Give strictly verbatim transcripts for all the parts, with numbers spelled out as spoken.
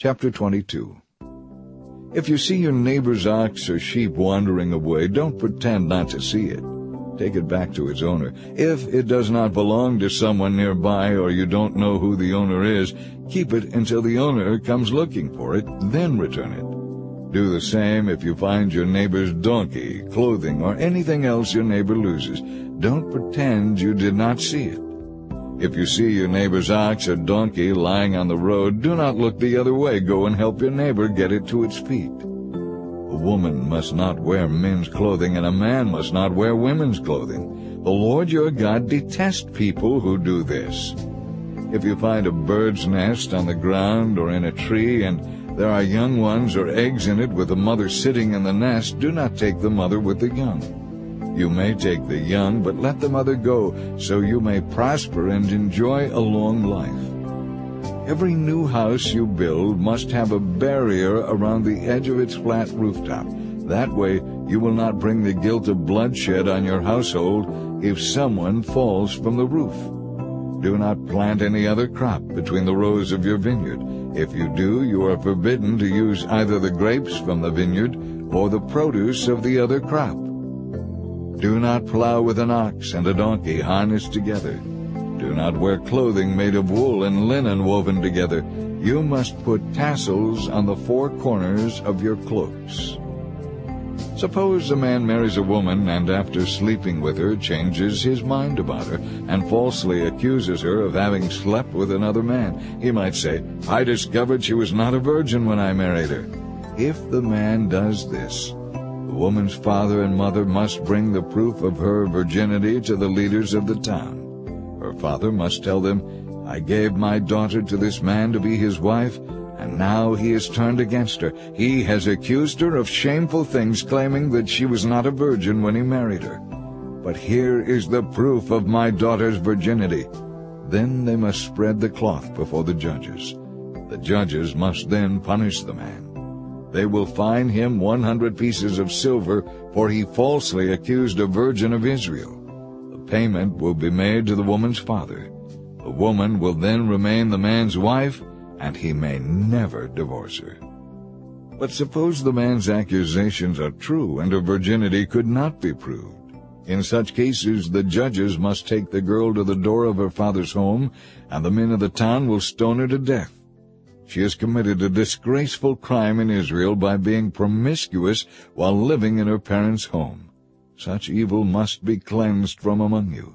Chapter twenty-two. If you see your neighbor's ox or sheep wandering away, don't pretend not to see it. Take it back to its owner. If it does not belong to someone nearby or you don't know who the owner is, keep it until the owner comes looking for it, then return it. Do the same if you find your neighbor's donkey, clothing, or anything else your neighbor loses. Don't pretend you did not see it. If you see your neighbor's ox or donkey lying on the road, do not look the other way. Go and help your neighbor get it to its feet. A woman must not wear men's clothing, and a man must not wear women's clothing. The Lord your God detests people who do this. If you find a bird's nest on the ground or in a tree, and there are young ones or eggs in it with the mother sitting in the nest, do not take the mother with the young. You may take the young, but let the mother go, so you may prosper and enjoy a long life. Every new house you build must have a barrier around the edge of its flat rooftop. That way you will not bring the guilt of bloodshed on your household if someone falls from the roof. Do not plant any other crop between the rows of your vineyard. If you do, you are forbidden to use either the grapes from the vineyard or the produce of the other crop. Do not plow with an ox and a donkey harnessed together. Do not wear clothing made of wool and linen woven together. You must put tassels on the four corners of your cloaks. Suppose a man marries a woman and after sleeping with her changes his mind about her and falsely accuses her of having slept with another man. He might say, "I discovered she was not a virgin when I married her." If the man does this, the woman's father and mother must bring the proof of her virginity to the leaders of the town. Her father must tell them, "I gave my daughter to this man to be his wife, and now he has turned against her. He has accused her of shameful things, claiming that she was not a virgin when he married her. But here is the proof of my daughter's virginity." Then they must spread the cloth before the judges. The judges must then punish the man. They will fine him one hundred pieces of silver, for he falsely accused a virgin of Israel. The payment will be made to the woman's father. The woman will then remain the man's wife, and he may never divorce her. But suppose the man's accusations are true and her virginity could not be proved. In such cases the judges must take the girl to the door of her father's home, and the men of the town will stone her to death. She has committed a disgraceful crime in Israel by being promiscuous while living in her parents' home. Such evil must be cleansed from among you.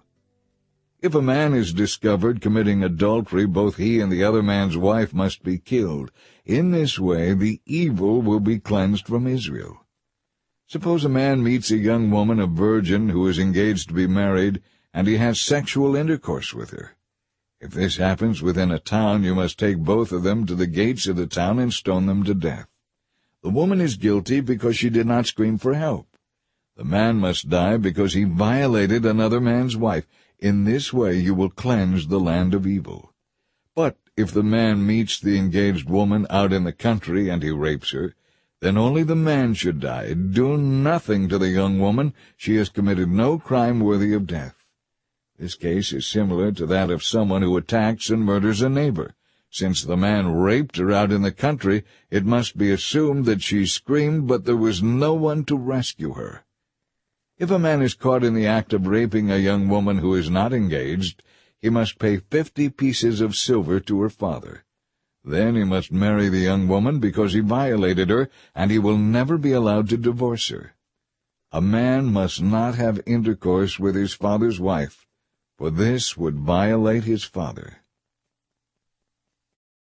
If a man is discovered committing adultery, both he and the other man's wife must be killed. In this way the evil will be cleansed from Israel. Suppose a man meets a young woman, a virgin, who is engaged to be married, and he has sexual intercourse with her. If this happens within a town, you must take both of them to the gates of the town and stone them to death. The woman is guilty because she did not scream for help. The man must die because he violated another man's wife. In this way you will cleanse the land of evil. But if the man meets the engaged woman out in the country and he rapes her, then only the man should die. Do nothing to the young woman. She has committed no crime worthy of death. This case is similar to that of someone who attacks and murders a neighbor. Since the man raped her out in the country, it must be assumed that she screamed, but there was no one to rescue her. If a man is caught in the act of raping a young woman who is not engaged, he must pay fifty pieces of silver to her father. Then he must marry the young woman because he violated her, and he will never be allowed to divorce her. A man must not have intercourse with his father's wife, for this would violate his father.